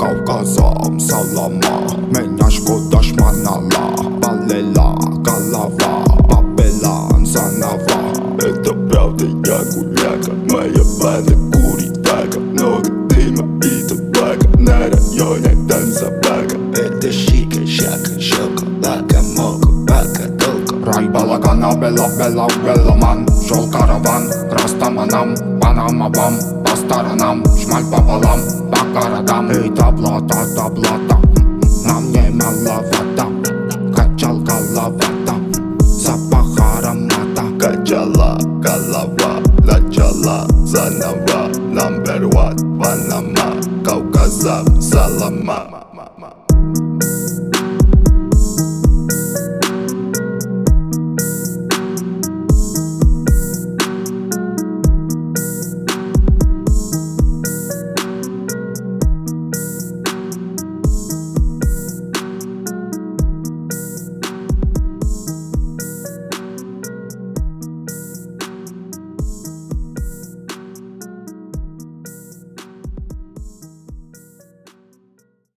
Кавказом салама. Меня Шкода шманала, болела голова, Бабелан заново. Это правда, я гуляка, моя банда курит така. Много дыма и табака, на районе танцабака. Это шика, шака, шоколака, мока, бака, толка. Рай балагана, беломан. Шел караван, растаманам, панамабам. По сторонам, шмаль пополам, по городам. Эй, таблата, нам не маловато. Качал головата, запах аромата. Качала голова, начала заново. Number one, Панама, Кавказом салама.